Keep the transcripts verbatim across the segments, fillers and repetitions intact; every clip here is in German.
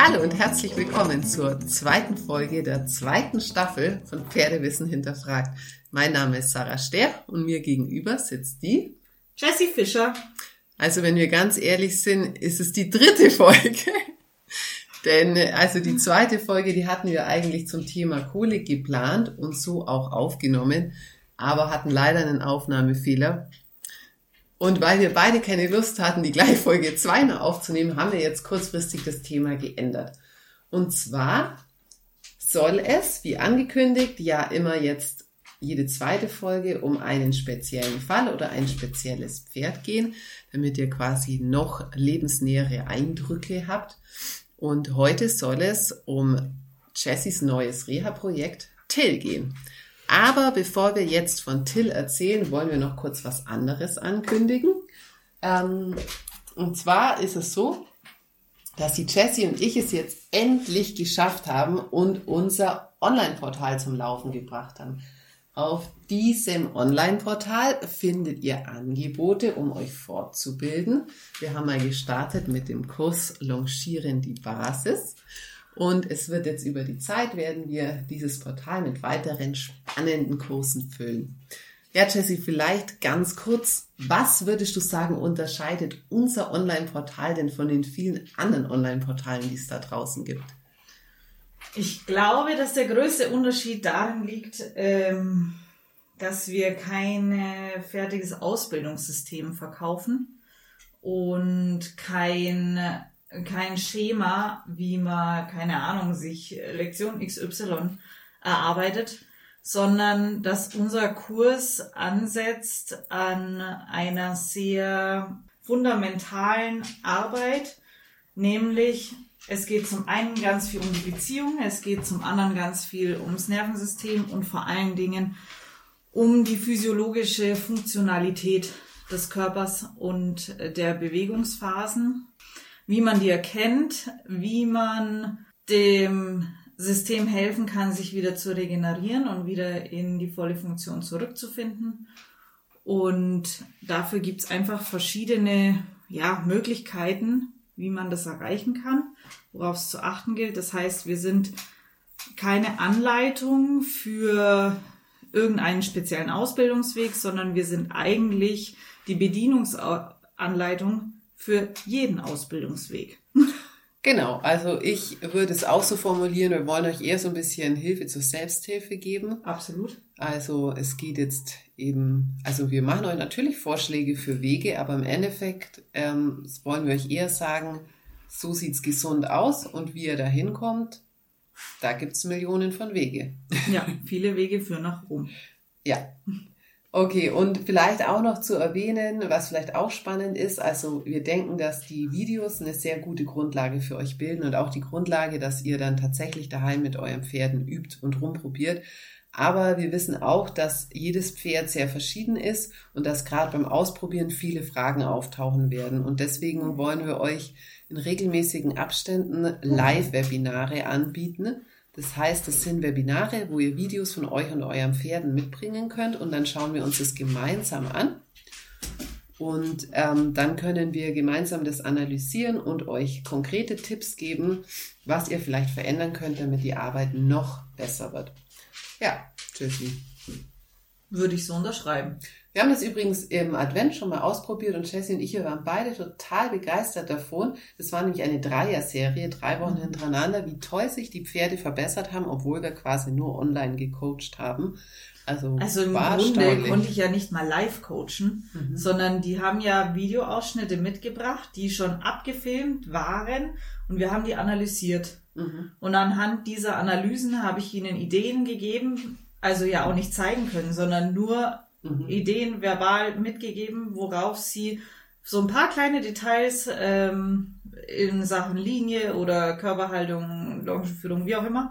Hallo und herzlich willkommen zur zweiten Folge der zweiten Staffel von Pferdewissen hinterfragt. Mein Name ist Sarah Ster und mir gegenüber sitzt die Jessie Fischer. Also wenn wir ganz ehrlich sind, ist es die dritte Folge. Denn also die zweite Folge, die hatten wir eigentlich zum Thema Kolik geplant und so auch aufgenommen, aber hatten leider einen Aufnahmefehler. Und weil wir beide keine Lust hatten, die gleiche Folge zweimal aufzunehmen, haben wir jetzt kurzfristig das Thema geändert. Und zwar soll es, wie angekündigt, ja immer jetzt jede zweite Folge um einen speziellen Fall oder ein spezielles Pferd gehen, damit ihr quasi noch lebensnähere Eindrücke habt. Und heute soll es um Jessies neues Reha-Projekt Till gehen. Aber bevor wir jetzt von Till erzählen, wollen wir noch kurz was anderes ankündigen. Ähm, und zwar ist es so, dass die Jessie und ich es jetzt endlich geschafft haben und unser Online-Portal zum Laufen gebracht haben. Auf diesem Online-Portal findet ihr Angebote, um euch fortzubilden. Wir haben mal gestartet mit dem Kurs Longieren die Basis. Und es wird jetzt über die Zeit, werden wir dieses Portal mit weiteren spannenden Kursen füllen. Ja, Jessie, vielleicht ganz kurz, was würdest du sagen, unterscheidet unser Online-Portal denn von den vielen anderen Online-Portalen, die es da draußen gibt? Ich glaube, dass der größte Unterschied darin liegt, ähm, dass wir kein fertiges Ausbildungssystem verkaufen und kein, kein Schema, wie man, keine Ahnung, sich Lektion X Y erarbeitet, sondern dass unser Kurs ansetzt an einer sehr fundamentalen Arbeit, nämlich es geht zum einen ganz viel um die Beziehung, es geht zum anderen ganz viel ums Nervensystem und vor allen Dingen um die physiologische Funktionalität des Körpers und der Bewegungsphasen, wie man die erkennt, wie man dem System helfen kann, sich wieder zu regenerieren und wieder in die volle Funktion zurückzufinden. Und dafür gibt es einfach verschiedene ja, Möglichkeiten, wie man das erreichen kann, worauf es zu achten gilt. Das heißt, wir sind keine Anleitung für irgendeinen speziellen Ausbildungsweg, sondern wir sind eigentlich die Bedienungsanleitung für jeden Ausbildungsweg. Genau, also ich würde es auch so formulieren, wir wollen euch eher so ein bisschen Hilfe zur Selbsthilfe geben. Absolut. Also es geht jetzt eben, also wir machen euch natürlich Vorschläge für Wege, aber im Endeffekt ähm, wollen wir euch eher sagen, so sieht's gesund aus und wie ihr da hinkommt, da gibt's Millionen von Wege. Ja, viele Wege führen nach Rom. Ja. Okay, und vielleicht auch noch zu erwähnen, was vielleicht auch spannend ist, also wir denken, dass die Videos eine sehr gute Grundlage für euch bilden und auch die Grundlage, dass ihr dann tatsächlich daheim mit euren Pferden übt und rumprobiert. Aber wir wissen auch, dass jedes Pferd sehr verschieden ist und dass gerade beim Ausprobieren viele Fragen auftauchen werden. Und deswegen wollen wir euch in regelmäßigen Abständen Live-Webinare anbieten. Das heißt, das sind Webinare, wo ihr Videos von euch und euren Pferden mitbringen könnt und dann schauen wir uns das gemeinsam an. Und ähm, dann können wir gemeinsam das analysieren und euch konkrete Tipps geben, was ihr vielleicht verändern könnt, damit die Arbeit noch besser wird. Ja, Jessie. Würde ich so unterschreiben. Wir haben das übrigens im Advent schon mal ausprobiert und Jessie und ich, wir waren beide total begeistert davon. Das war nämlich eine Dreier-Serie, drei Wochen hintereinander, wie toll sich die Pferde verbessert haben, obwohl wir quasi nur online gecoacht haben. Also, also im Grunde konnte ich ja nicht mal live coachen, mhm. sondern die haben ja Videoausschnitte mitgebracht, die schon abgefilmt waren und wir haben die analysiert. Mhm. Und anhand dieser Analysen habe ich ihnen Ideen gegeben, also ja auch nicht zeigen können, sondern nur mhm. Ideen verbal mitgegeben, worauf sie so ein paar kleine Details ähm, in Sachen Linie oder Körperhaltung, Longenführung, wie auch immer.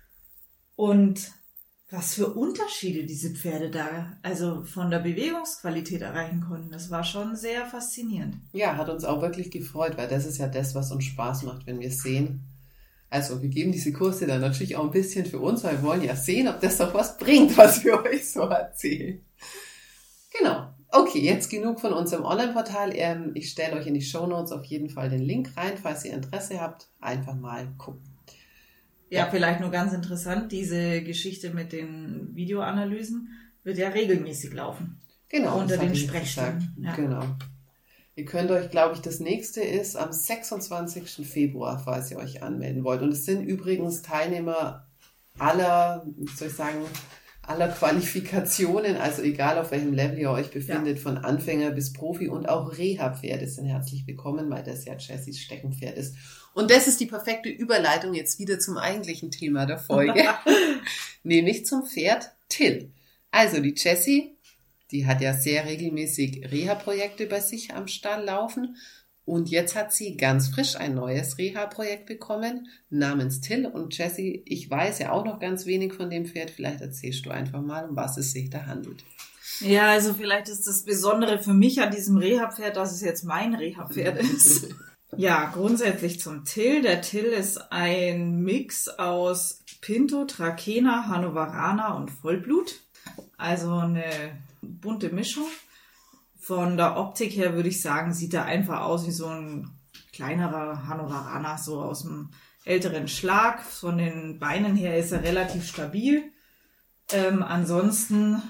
Und was für Unterschiede diese Pferde da, also von der Bewegungsqualität erreichen konnten, das war schon sehr faszinierend. Ja, hat uns auch wirklich gefreut, weil das ist ja das, was uns Spaß macht, wenn wir es sehen. Also wir geben diese Kurse dann natürlich auch ein bisschen für uns, weil wir wollen ja sehen, ob das doch was bringt, was wir euch so erzählen. Genau. Okay, jetzt genug von unserem Online-Portal. Ich stelle euch in die Shownotes auf jeden Fall den Link rein, falls ihr Interesse habt. Einfach mal gucken. Ja, vielleicht nur ganz interessant, diese Geschichte mit den Videoanalysen wird ja regelmäßig laufen. Genau. Unter den Sprechstunden. Ja. Genau. Ihr könnt euch, glaube ich, das nächste ist am sechsundzwanzigsten Februar, falls ihr euch anmelden wollt. Und es sind übrigens Teilnehmer aller, wie soll ich sagen, aller Qualifikationen, also egal auf welchem Level ihr euch befindet, ja. Von Anfänger bis Profi und auch Reha-Pferde sind herzlich willkommen, weil das ja Jessys Steckenpferd ist. Und das ist die perfekte Überleitung jetzt wieder zum eigentlichen Thema der Folge, nämlich zum Pferd Till. Also die Jessie, die hat ja sehr regelmäßig Reha-Projekte bei sich am Stall laufen. Und jetzt hat sie ganz frisch ein neues Reha-Projekt bekommen, namens Till. Und Jessie, ich weiß ja auch noch ganz wenig von dem Pferd. Vielleicht erzählst du einfach mal, um was es sich da handelt. Ja, also vielleicht ist das Besondere für mich an diesem Reha-Pferd, dass es jetzt mein Reha-Pferd ist. Ja, grundsätzlich zum Till. Der Till ist ein Mix aus Pinto, Trakehner, Hannoveraner und Vollblut. Also eine bunte Mischung. Von der Optik her würde ich sagen, sieht er einfach aus wie so ein kleinerer Hannoveraner, so aus dem älteren Schlag. Von den Beinen her ist er relativ stabil. Ähm, ansonsten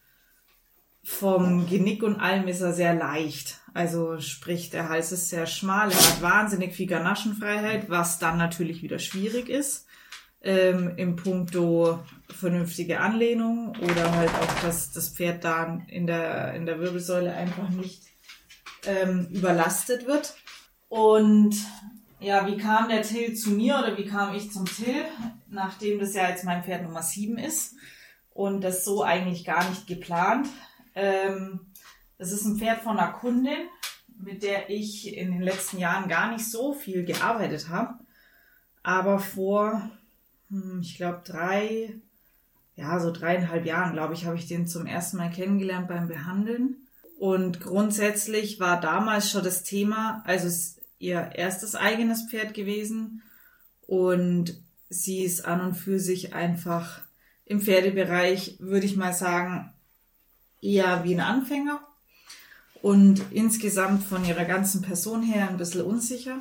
vom Genick und allem ist er sehr leicht. Also sprich, der Hals ist sehr schmal, er hat wahnsinnig viel Ganaschenfreiheit, was dann natürlich wieder schwierig ist. Ähm, im Punkto vernünftige Anlehnung oder halt auch, dass das Pferd da in der, in der Wirbelsäule einfach nicht ähm, überlastet wird. Und ja, wie kam der Till zu mir oder wie kam ich zum Till, nachdem das ja jetzt mein Pferd Nummer sieben ist und das so eigentlich gar nicht geplant. Ähm, das ist ein Pferd von einer Kundin, mit der ich in den letzten Jahren gar nicht so viel gearbeitet habe, aber vor ich glaube, drei, ja, so dreieinhalb Jahren, glaube ich, habe ich den zum ersten Mal kennengelernt beim Behandeln. Und grundsätzlich war damals schon das Thema, also es ist ihr erstes eigenes Pferd gewesen und sie ist an und für sich einfach im Pferdebereich, würde ich mal sagen, eher wie ein Anfänger und insgesamt von ihrer ganzen Person her ein bisschen unsicher,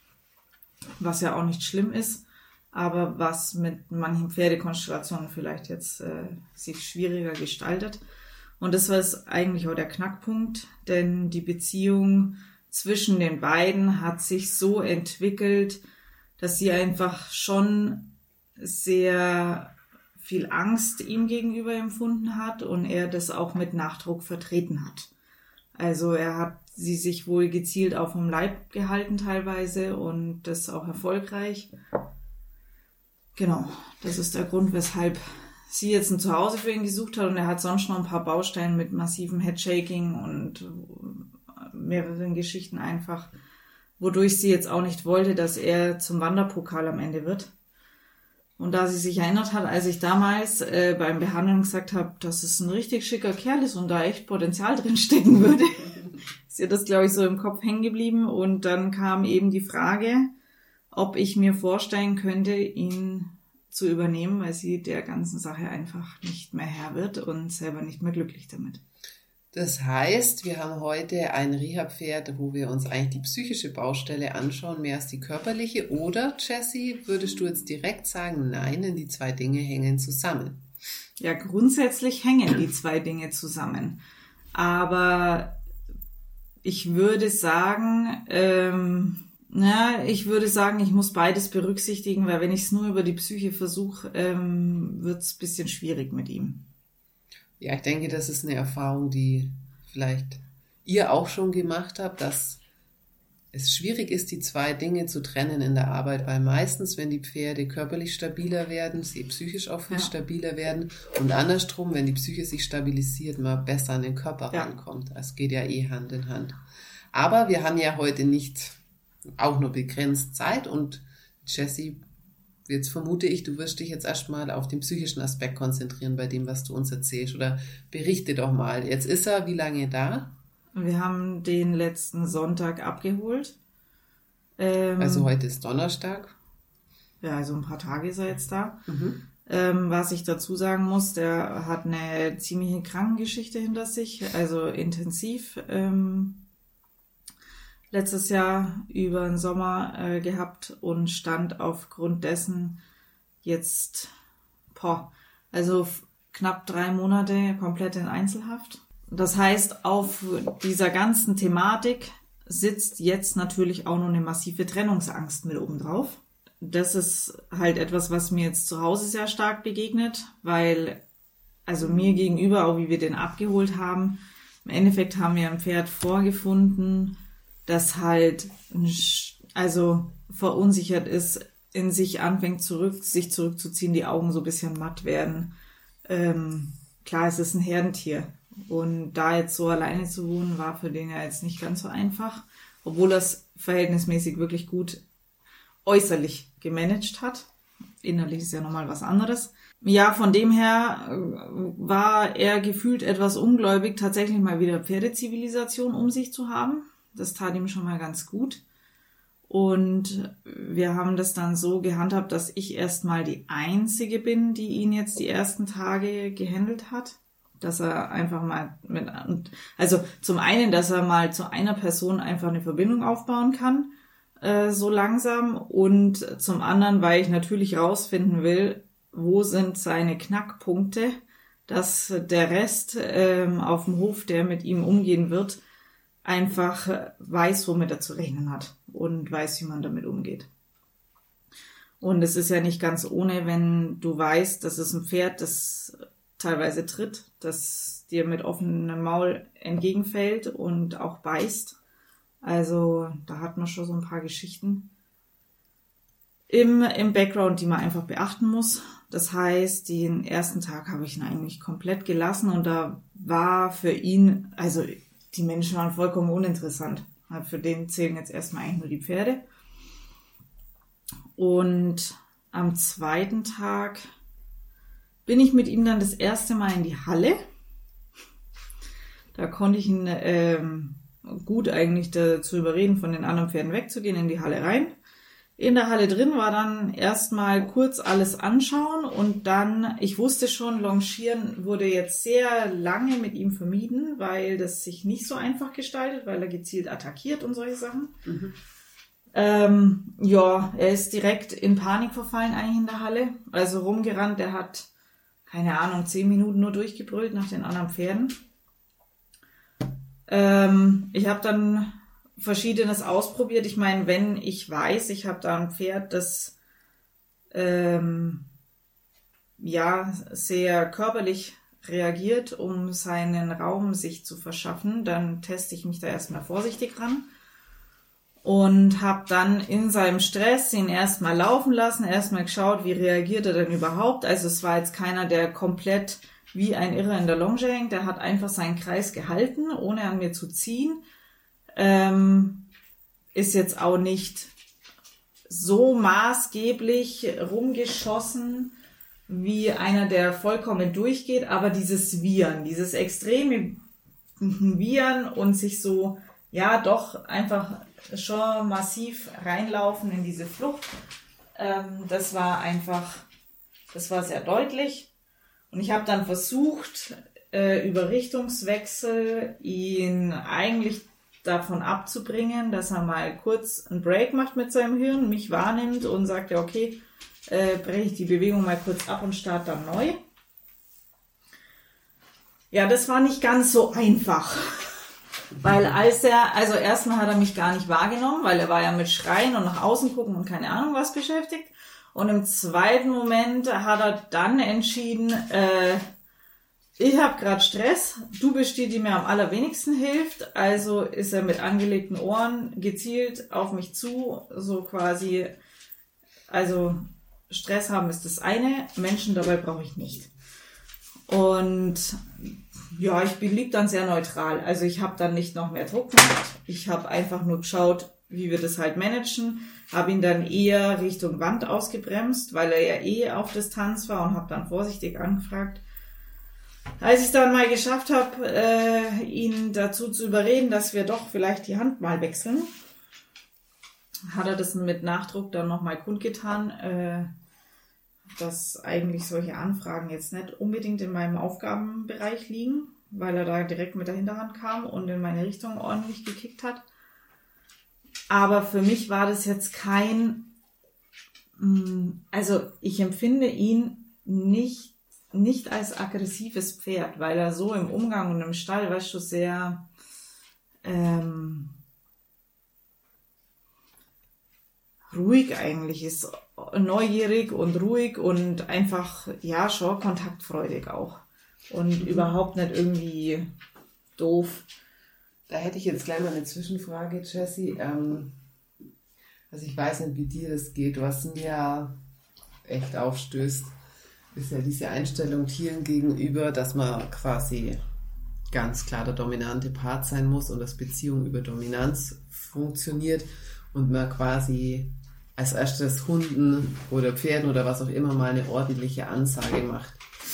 was ja auch nicht schlimm ist. Aber was mit manchen Pferdekonstellationen vielleicht jetzt äh, sich schwieriger gestaltet. Und das war es eigentlich auch der Knackpunkt, denn die Beziehung zwischen den beiden hat sich so entwickelt, dass sie einfach schon sehr viel Angst ihm gegenüber empfunden hat und er das auch mit Nachdruck vertreten hat. Also er hat sie sich wohl gezielt auf dem Leib gehalten teilweise und das auch erfolgreich. Genau, das ist der Grund, weshalb sie jetzt ein Zuhause für ihn gesucht hat und er hat sonst noch ein paar Baustellen mit massivem Headshaking und mehreren Geschichten einfach, wodurch sie jetzt auch nicht wollte, dass er zum Wanderpokal am Ende wird. Und da sie sich erinnert hat, als ich damals äh, beim Behandeln gesagt habe, dass es ein richtig schicker Kerl ist und da echt Potenzial drin stecken würde, ist ihr das, glaube ich, so im Kopf hängen geblieben und dann kam eben die Frage, ob ich mir vorstellen könnte, ihn zu übernehmen, weil sie der ganzen Sache einfach nicht mehr Herr wird und selber nicht mehr glücklich damit. Das heißt, wir haben heute ein Reha-Pferd, wo wir uns eigentlich die psychische Baustelle anschauen, mehr als die körperliche. Oder, Jessie, würdest du jetzt direkt sagen, nein, denn die zwei Dinge hängen zusammen? Ja, grundsätzlich hängen die zwei Dinge zusammen. Aber ich würde sagen, ähm, Ja, ich würde sagen, ich muss beides berücksichtigen, weil wenn ich es nur über die Psyche versuche, ähm, wird es ein bisschen schwierig mit ihm. Ja, ich denke, das ist eine Erfahrung, die vielleicht ihr auch schon gemacht habt, dass es schwierig ist, die zwei Dinge zu trennen in der Arbeit, weil meistens, wenn die Pferde körperlich stabiler werden, sie psychisch auch viel ja. stabiler werden und andersrum, wenn die Psyche sich stabilisiert, man besser an den Körper ja. rankommt. Es geht ja eh Hand in Hand. Aber wir haben ja heute nicht auch nur begrenzt Zeit und Jessie, jetzt vermute ich, du wirst dich jetzt erstmal auf den psychischen Aspekt konzentrieren bei dem, was du uns erzählst oder berichte doch mal. Jetzt ist er wie lange da? Wir haben den letzten Sonntag abgeholt. Ähm, also heute ist Donnerstag. Ja, also ein paar Tage ist er jetzt da. Mhm. Ähm, was ich dazu sagen muss, der hat eine ziemliche Krankengeschichte hinter sich, also intensiv ähm, letztes Jahr über den Sommer äh, gehabt und stand aufgrund dessen jetzt, boah, also f- knapp drei Monate komplett in Einzelhaft. Das heißt, auf dieser ganzen Thematik sitzt jetzt natürlich auch noch eine massive Trennungsangst mit oben drauf. Das ist halt etwas, was mir jetzt zu Hause sehr stark begegnet, weil, also mir gegenüber, auch wie wir den abgeholt haben, im Endeffekt haben wir ein Pferd vorgefunden, das halt, also verunsichert ist, in sich anfängt zurück, sich zurückzuziehen, die Augen so ein bisschen matt werden. Ähm, klar, es ist ein Herdentier. Und da jetzt so alleine zu wohnen, war für den ja jetzt nicht ganz so einfach, obwohl er es verhältnismäßig wirklich gut äußerlich gemanagt hat. Innerlich ist ja nochmal was anderes. Ja, von dem her war er gefühlt etwas ungläubig, tatsächlich mal wieder Pferdezivilisation um sich zu haben. Das tat ihm schon mal ganz gut. Und wir haben das dann so gehandhabt, dass ich erstmal die Einzige bin, die ihn jetzt die ersten Tage gehandelt hat. Dass er einfach mal mit, also zum einen, dass er mal zu einer Person einfach eine Verbindung aufbauen kann, äh, so langsam. Und zum anderen, weil ich natürlich rausfinden will, wo sind seine Knackpunkte, dass der Rest ähm, auf dem Hof, der mit ihm umgehen wird, einfach weiß, womit er zu rechnen hat und weiß, wie man damit umgeht. Und es ist ja nicht ganz ohne, wenn du weißt, das ist ein Pferd, das teilweise tritt, das dir mit offenem Maul entgegenfällt und auch beißt. Also da hat man schon so ein paar Geschichten im, im Background, die man einfach beachten muss. Das heißt, den ersten Tag habe ich ihn eigentlich komplett gelassen und da war für ihn, also die Menschen waren vollkommen uninteressant. Für den zählen jetzt erstmal eigentlich nur die Pferde. Und am zweiten Tag bin ich mit ihm dann das erste Mal in die Halle. Da konnte ich ihn ähm, gut eigentlich dazu überreden, von den anderen Pferden wegzugehen, in die Halle rein. In der Halle drin war dann erstmal kurz alles anschauen und dann, ich wusste schon, Longieren wurde jetzt sehr lange mit ihm vermieden, weil das sich nicht so einfach gestaltet, weil er gezielt attackiert und solche Sachen. Mhm. Ähm, ja, er ist direkt in Panik verfallen eigentlich in der Halle, also rumgerannt, der hat, keine Ahnung, zehn Minuten nur durchgebrüllt nach den anderen Pferden. Ähm, ich habe dann Verschiedenes ausprobiert. Ich meine, wenn ich weiß, ich habe da ein Pferd, das ähm, ja sehr körperlich reagiert, um seinen Raum sich zu verschaffen, dann teste ich mich da erstmal vorsichtig ran und habe dann in seinem Stress ihn erstmal laufen lassen, erstmal geschaut, wie reagiert er denn überhaupt. Also es war jetzt keiner, der komplett wie ein Irrer in der Longe hängt, der hat einfach seinen Kreis gehalten, ohne an mir zu ziehen. Ähm, ist jetzt auch nicht so maßgeblich rumgeschossen wie einer, der vollkommen durchgeht, aber dieses Wiehern, dieses extreme Wiehern und sich so, ja doch, einfach schon massiv reinlaufen in diese Flucht, ähm, das war einfach, das war sehr deutlich. Und ich habe dann versucht, äh, über Richtungswechsel ihn eigentlich davon abzubringen, dass er mal kurz einen Break macht mit seinem Hirn, mich wahrnimmt und sagt, ja okay, äh, breche ich die Bewegung mal kurz ab und starte dann neu. Ja, das war nicht ganz so einfach, weil als er, also erstmal hat er mich gar nicht wahrgenommen, weil er war ja mit Schreien und nach außen gucken und keine Ahnung was beschäftigt. Und im zweiten Moment hat er dann entschieden, äh, ich habe gerade Stress, du bist die, die mir am allerwenigsten hilft, also ist er mit angelegten Ohren gezielt auf mich zu, so quasi, also Stress haben ist das eine, Menschen dabei brauche ich nicht. Und ja, ich blieb dann sehr neutral, also ich habe dann nicht noch mehr Druck gemacht, ich habe einfach nur geschaut, wie wir das halt managen, habe ihn dann eher Richtung Wand ausgebremst, weil er ja eh auf Distanz war und habe dann vorsichtig angefragt. Als ich es dann mal geschafft habe, äh, ihn dazu zu überreden, dass wir doch vielleicht die Hand mal wechseln, hat er das mit Nachdruck dann nochmal kundgetan, äh, dass eigentlich solche Anfragen jetzt nicht unbedingt in meinem Aufgabenbereich liegen, weil er da direkt mit der Hinterhand kam und in meine Richtung ordentlich gekickt hat. Aber für mich war das jetzt kein, also ich empfinde ihn nicht, nicht als aggressives Pferd, weil er so im Umgang und im Stall, weißt du, sehr ähm, ruhig eigentlich ist, neugierig und ruhig und einfach, ja, schon kontaktfreudig auch. Und mhm. überhaupt nicht irgendwie doof. Da hätte ich jetzt gleich mal eine Zwischenfrage, Jessie. Ähm, also ich weiß nicht, wie dir das geht. Was mir echt aufstößt, ist ja diese Einstellung Tieren gegenüber, dass man quasi ganz klar der dominante Part sein muss und dass Beziehung über Dominanz funktioniert und man quasi als erstes Hunden oder Pferden oder was auch immer mal eine ordentliche Ansage macht.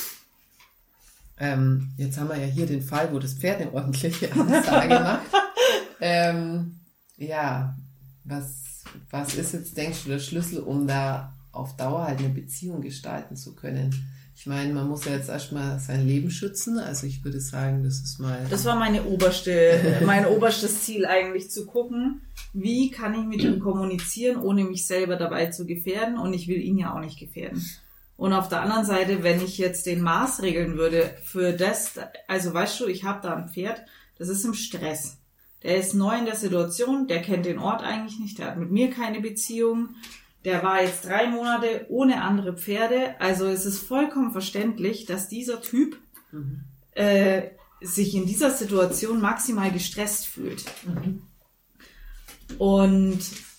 Ähm, jetzt haben wir ja hier den Fall, wo das Pferd eine ordentliche Ansage macht. Ähm, ja, was, was ist jetzt, denkst du, der Schlüssel, um da auf Dauer halt eine Beziehung gestalten zu können? Ich meine, man muss ja jetzt erstmal sein Leben schützen. Also ich würde sagen, das ist mal... Das war meine oberste, mein oberstes Ziel eigentlich, zu gucken, wie kann ich mit ihm kommunizieren, ohne mich selber dabei zu gefährden. Und ich will ihn ja auch nicht gefährden. Und auf der anderen Seite, wenn ich jetzt den Maß regeln würde für das, also weißt du, ich habe da ein Pferd, das ist im Stress. Der ist neu in der Situation, der kennt den Ort eigentlich nicht, der hat mit mir keine Beziehung. Der war jetzt drei Monate ohne andere Pferde. Also es ist vollkommen verständlich, dass dieser Typ mhm. äh, sich in dieser Situation maximal gestresst fühlt. Mhm. Und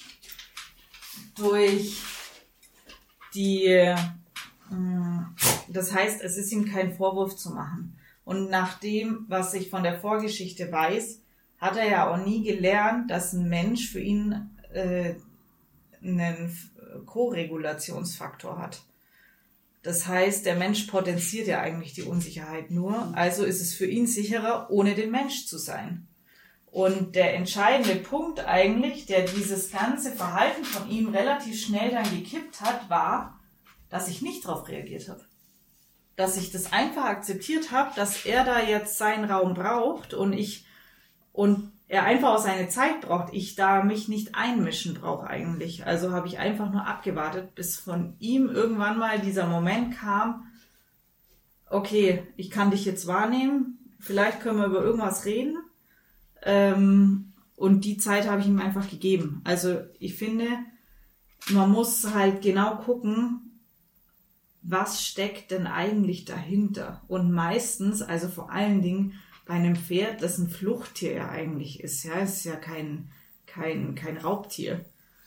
durch die, äh, das heißt, es ist ihm kein Vorwurf zu machen. Und nach dem, was ich von der Vorgeschichte weiß, hat er ja auch nie gelernt, dass ein Mensch für ihn äh, einen Koregulationsfaktor hat. Das heißt, der Mensch potenziert ja eigentlich die Unsicherheit nur, also ist es für ihn sicherer, ohne den Mensch zu sein. Und der entscheidende Punkt eigentlich, der dieses ganze Verhalten von ihm relativ schnell dann gekippt hat, war, dass ich nicht darauf reagiert habe. Dass ich das einfach akzeptiert habe, dass er da jetzt seinen Raum braucht und ich und er einfach auch seine Zeit braucht, ich da mich nicht einmischen brauche eigentlich. Also habe ich einfach nur abgewartet, bis von ihm irgendwann mal dieser Moment kam, okay, ich kann dich jetzt wahrnehmen, vielleicht können wir über irgendwas reden. Ähm, und die Zeit habe ich ihm einfach gegeben. Also ich finde, man muss halt genau gucken, was steckt denn eigentlich dahinter? Und meistens, also vor allen Dingen, bei einem Pferd, das ein Fluchttier ja eigentlich ist, ja, es ist ja kein, kein, kein Raubtier.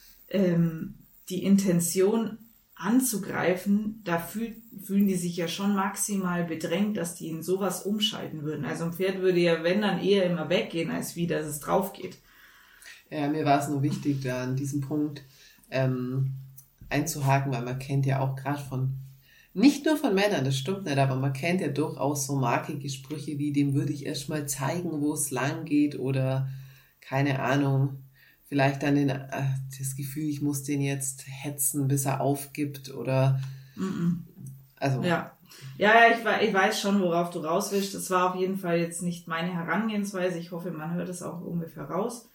Ähm, die Intention anzugreifen, da fühl, fühlen die sich ja schon maximal bedrängt, dass die in sowas umschalten würden. Also ein Pferd würde ja, wenn, dann eher immer weggehen, als wie, dass es drauf geht. Ja, mir war es nur wichtig, da an diesem Punkt ähm, einzuhaken, weil man kennt ja auch gerade von nicht nur von Männern, das stimmt nicht, aber man kennt ja durchaus so markige Sprüche wie, dem würde ich erst mal zeigen, wo es lang geht oder keine Ahnung, vielleicht dann den, äh, das Gefühl, ich muss den jetzt hetzen, bis er aufgibt oder Mm-mm. also. Ja, ja, ja ich, ich weiß schon, worauf du raus willst. Das war auf jeden Fall jetzt nicht meine Herangehensweise. Ich hoffe, man hört es auch ungefähr raus.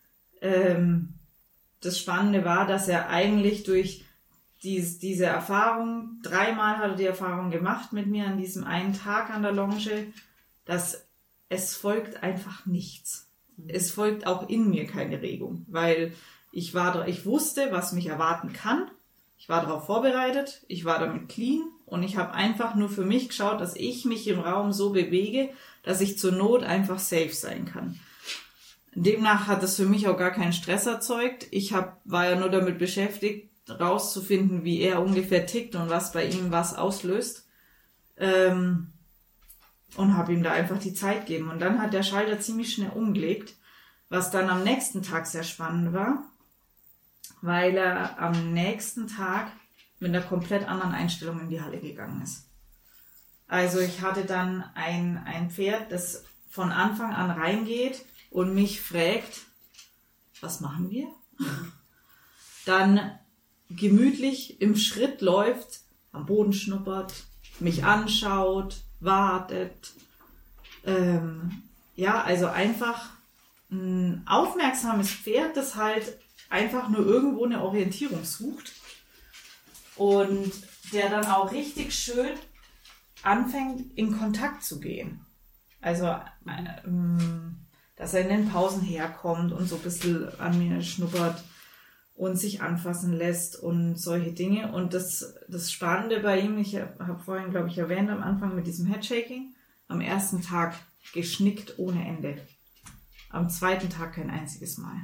Ähm, das Spannende war, dass er eigentlich durch Dies, diese Erfahrung, dreimal hat er die Erfahrung gemacht mit mir an diesem einen Tag an der Longe, dass es folgt einfach nichts. Es folgt auch in mir keine Regung, weil ich war, ich wusste, was mich erwarten kann. Ich war darauf vorbereitet, ich war damit clean und ich habe einfach nur für mich geschaut, dass ich mich im Raum so bewege, dass ich zur Not einfach safe sein kann. Demnach hat es für mich auch gar keinen Stress erzeugt. Ich hab, war ja nur damit beschäftigt, rauszufinden, wie er ungefähr tickt und was bei ihm was auslöst. Ähm, und habe ihm da einfach die Zeit gegeben. Und dann hat der Schalter ziemlich schnell umgelegt, was dann am nächsten Tag sehr spannend war, weil er am nächsten Tag mit einer komplett anderen Einstellung in die Halle gegangen ist. Also ich hatte dann ein, ein Pferd, das von Anfang an reingeht und mich fragt, was machen wir? Dann gemütlich im Schritt läuft, am Boden schnuppert, mich anschaut, wartet. Ähm, ja, also einfach ein aufmerksames Pferd, das halt einfach nur irgendwo eine Orientierung sucht und der dann auch richtig schön anfängt, in Kontakt zu gehen. Also, ähm, dass er in den Pausen herkommt und so ein bisschen an mir schnuppert und sich anfassen lässt und solche Dinge. Und das, das Spannende bei ihm, ich habe vorhin, glaube ich, erwähnt am Anfang mit diesem Headshaking, am ersten Tag geschnickt ohne Ende. Am zweiten Tag kein einziges Mal.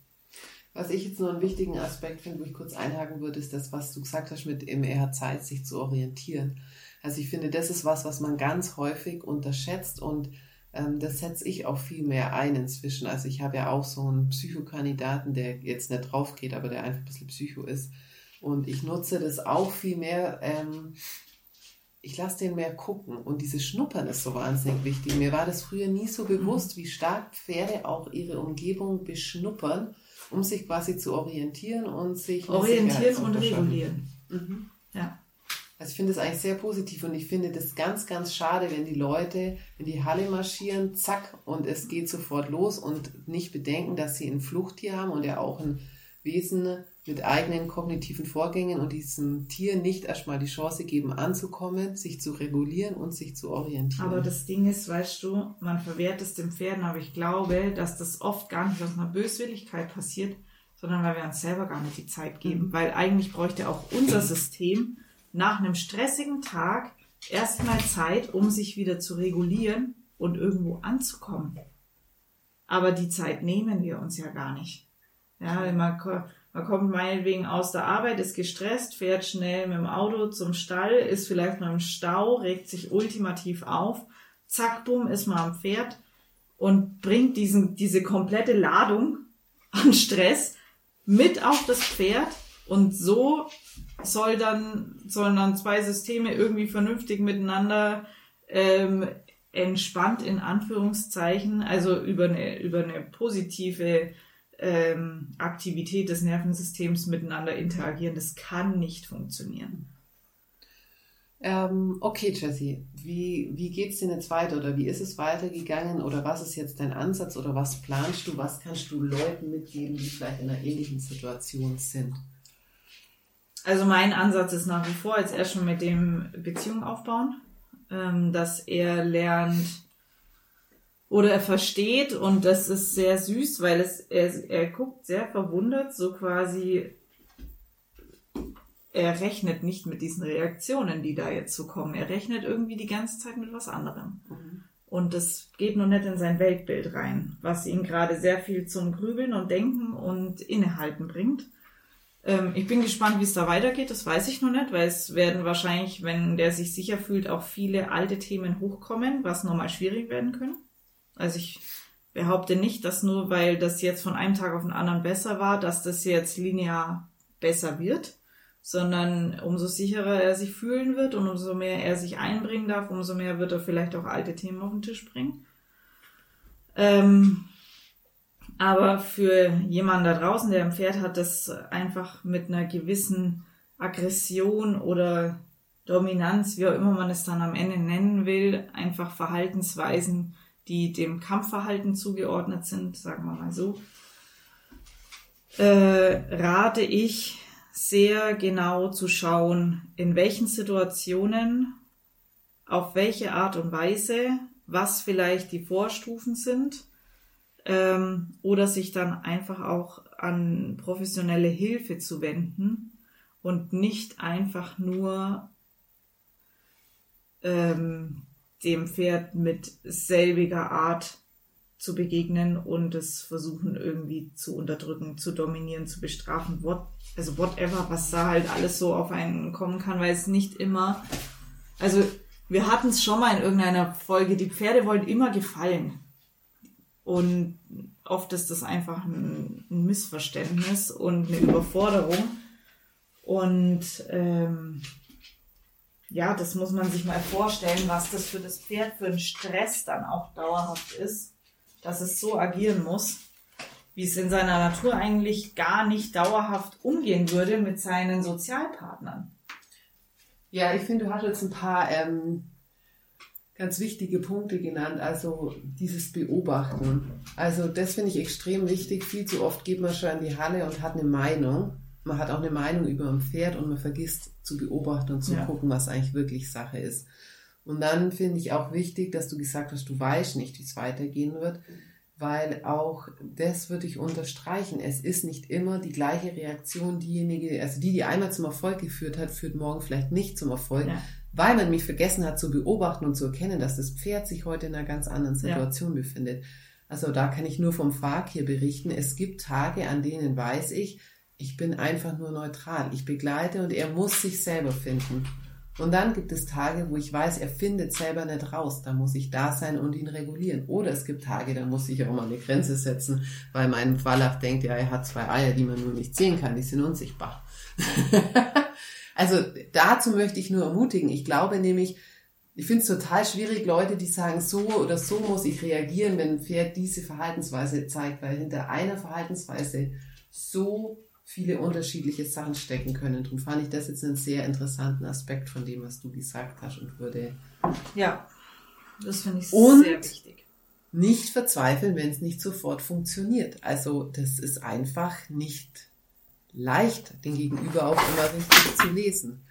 Was ich jetzt nur einen wichtigen Aspekt finde, wo ich kurz einhaken würde, ist das, was du gesagt hast mit ihm, er hat Zeit, sich zu orientieren. Also ich finde, das ist was, was man ganz häufig unterschätzt und ähm, das setze ich auch viel mehr ein inzwischen. Also ich habe ja auch so einen Psychokandidaten, der jetzt nicht drauf geht, aber der einfach ein bisschen Psycho ist. Und ich nutze das auch viel mehr, ähm, ich lasse den mehr gucken und dieses Schnuppern ist so wahnsinnig wichtig. Mir war das früher nie so bewusst, wie stark Pferde auch ihre Umgebung beschnuppern, um sich quasi zu orientieren und sich... Orientieren und regulieren. Mhm. Ja. Also ich finde das eigentlich sehr positiv und ich finde das ganz, ganz schade, wenn die Leute in die Halle marschieren, zack, und es geht sofort los und nicht bedenken, dass sie ein Fluchttier haben und ja auch ein Wesen mit eigenen kognitiven Vorgängen und diesem Tier nicht erstmal die Chance geben, anzukommen, sich zu regulieren und sich zu orientieren. Aber das Ding ist, weißt du, man verwehrt es den Pferden, aber ich glaube, dass das oft gar nicht aus einer Böswilligkeit passiert, sondern weil wir uns selber gar nicht die Zeit geben. Mhm. Weil eigentlich bräuchte auch unser System nach einem stressigen Tag erstmal Zeit, um sich wieder zu regulieren und irgendwo anzukommen. Aber die Zeit nehmen wir uns ja gar nicht. Ja, man, man kommt meinetwegen aus der Arbeit, ist gestresst, fährt schnell mit dem Auto zum Stall, ist vielleicht noch im Stau, regt sich ultimativ auf, zack, bumm, ist man am Pferd und bringt diesen, diese komplette Ladung an Stress mit auf das Pferd und so soll dann, sollen dann zwei Systeme irgendwie vernünftig miteinander ähm, entspannt in Anführungszeichen, also über eine, über eine positive ähm, Aktivität des Nervensystems miteinander interagieren. Das kann nicht funktionieren. Ähm, okay, Jessie, wie, wie geht es denn jetzt weiter oder wie ist es weitergegangen oder was ist jetzt dein Ansatz oder was planst du, was kannst du Leuten mitgeben, die vielleicht in einer ähnlichen Situation sind? Also mein Ansatz ist nach wie vor jetzt erst schon mit dem Beziehung aufbauen, ähm, dass er lernt oder er versteht und das ist sehr süß, weil es er, er guckt sehr verwundert, so quasi, er rechnet nicht mit diesen Reaktionen, die da jetzt so kommen. Er rechnet irgendwie die ganze Zeit mit was anderem. Mhm. Und das geht noch nicht in sein Weltbild rein, was ihn gerade sehr viel zum Grübeln und Denken und Innehalten bringt. Ich bin gespannt, wie es da weitergeht, das weiß ich noch nicht, weil es werden wahrscheinlich, wenn der sich sicher fühlt, auch viele alte Themen hochkommen, was nochmal schwierig werden können. Also ich behaupte nicht, dass nur weil das jetzt von einem Tag auf den anderen besser war, dass das jetzt linear besser wird, sondern umso sicherer er sich fühlen wird und umso mehr er sich einbringen darf, umso mehr wird er vielleicht auch alte Themen auf den Tisch bringen. Ähm... Aber für jemanden da draußen, der ein Pferd hat, das einfach mit einer gewissen Aggression oder Dominanz, wie auch immer man es dann am Ende nennen will, einfach Verhaltensweisen, die dem Kampfverhalten zugeordnet sind, sagen wir mal so, äh, rate ich sehr genau zu schauen, in welchen Situationen, auf welche Art und Weise, was vielleicht die Vorstufen sind, Ähm, oder sich dann einfach auch an professionelle Hilfe zu wenden und nicht einfach nur ähm, dem Pferd mit selbiger Art zu begegnen und es versuchen irgendwie zu unterdrücken, zu dominieren, zu bestrafen, what, also whatever, was da halt alles so auf einen kommen kann, weil es nicht immer, also wir hatten es schon mal in irgendeiner Folge, die Pferde wollen immer gefallen. Und oft ist das einfach ein, ein Missverständnis und eine Überforderung. Und ähm, ja, das muss man sich mal vorstellen, was das für das Pferd für ein Stress dann auch dauerhaft ist, dass es so agieren muss, wie es in seiner Natur eigentlich gar nicht dauerhaft umgehen würde mit seinen Sozialpartnern. Ja, ich finde, du hast jetzt ein paar ähm, ganz wichtige Punkte genannt, also dieses Beobachten. Also das finde ich extrem wichtig. Viel zu oft geht man schon in die Halle und hat eine Meinung. Man hat auch eine Meinung über ein Pferd und man vergisst zu beobachten und zu ja. gucken, was eigentlich wirklich Sache ist. Und dann finde ich auch wichtig, dass du gesagt hast, du weißt nicht, wie es weitergehen wird, weil auch das würde ich unterstreichen. Es ist nicht immer die gleiche Reaktion, diejenige, also die, die einmal zum Erfolg geführt hat, führt morgen vielleicht nicht zum Erfolg, ja. weil man mich vergessen hat zu beobachten und zu erkennen, dass das Pferd sich heute in einer ganz anderen Situation ja. befindet. Also da kann ich nur vom Fakir berichten. Es gibt Tage, an denen weiß ich, ich bin einfach nur neutral. Ich begleite und er muss sich selber finden. Und dann gibt es Tage, wo ich weiß, er findet selber nicht raus. Da muss ich da sein und ihn regulieren. Oder es gibt Tage, da muss ich auch mal eine Grenze setzen, weil mein Wallach denkt, ja, er hat zwei Eier, die man nur nicht sehen kann. Die sind unsichtbar. Also dazu möchte ich nur ermutigen. Ich glaube nämlich, ich finde es total schwierig, Leute, die sagen, so oder so muss ich reagieren, wenn ein Pferd diese Verhaltensweise zeigt, weil hinter einer Verhaltensweise so viele unterschiedliche Sachen stecken können. Darum fand ich das jetzt einen sehr interessanten Aspekt von dem, was du gesagt hast und würde... Ja, das finde ich und sehr wichtig. Nicht verzweifeln, wenn es nicht sofort funktioniert. Also das ist einfach nicht leicht, den Gegenüber auch immer richtig zu lesen.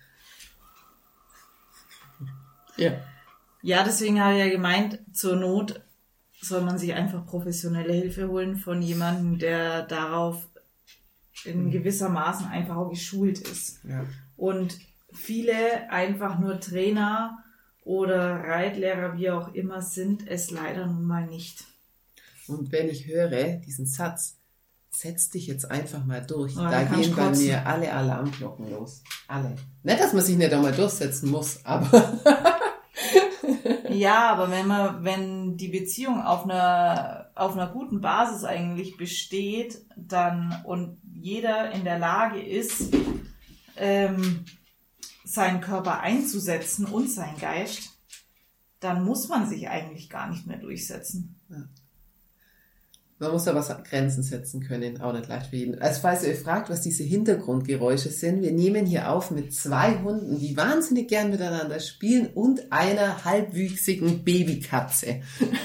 Ja. Ja, deswegen habe ich ja gemeint, zur Not soll man sich einfach professionelle Hilfe holen von jemandem, der darauf in gewisser Maßen einfach auch geschult ist. Ja. Und viele einfach nur Trainer oder Reitlehrer, wie auch immer, sind es leider nun mal nicht. Und wenn ich höre diesen Satz, setz dich jetzt einfach mal durch, oh, da gehen bei mir alle Alarmglocken los. Alle. Nicht, dass man sich nicht einmal durchsetzen muss, aber... Ja, aber wenn man, wenn die Beziehung auf einer, auf einer guten Basis eigentlich besteht, dann und jeder in der Lage ist, ähm, seinen Körper einzusetzen und seinen Geist, dann muss man sich eigentlich gar nicht mehr durchsetzen. Ja. Man muss aber Grenzen setzen können, auch nicht leicht für jeden. Also falls ihr euch fragt, was diese Hintergrundgeräusche sind, wir nehmen hier auf mit zwei Hunden, die wahnsinnig gern miteinander spielen und einer halbwüchsigen Babykatze.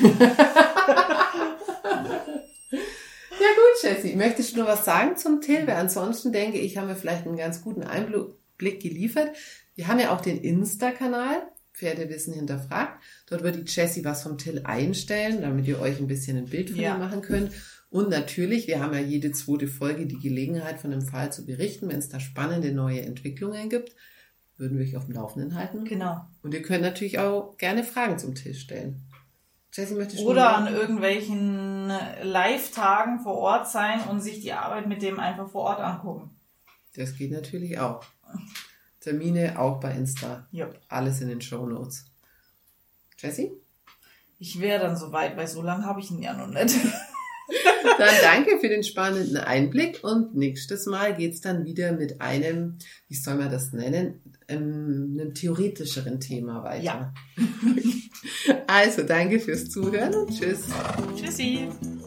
Ja gut, Jessie, möchtest du noch was sagen zum Till? Weil ansonsten denke ich, haben wir vielleicht einen ganz guten Einblick geliefert. Wir haben ja auch den Insta-Kanal, Pferdewissen hinterfragt. Dort wird die Jessie was vom Till einstellen, damit ihr euch ein bisschen ein Bild von ja. ihr machen könnt. Und natürlich, wir haben ja jede zweite Folge die Gelegenheit, von dem Fall zu berichten. Wenn es da spannende neue Entwicklungen gibt, würden wir euch auf dem Laufenden halten. Genau. Und ihr könnt natürlich auch gerne Fragen zum Till stellen. Jessie, möchtest du Oder an irgendwelchen Live-Tagen vor Ort sein und sich die Arbeit mit dem einfach vor Ort angucken. Das geht natürlich auch. Termine auch bei Insta. Ja. Alles in den Shownotes. Jessie? Ich wäre dann soweit, weil so lange habe ich ihn ja noch nicht. Dann danke für den spannenden Einblick und nächstes Mal geht's dann wieder mit einem, wie soll man das nennen, ähm, einem theoretischeren Thema weiter. Ja. Also danke fürs Zuhören und tschüss. Tschüssi.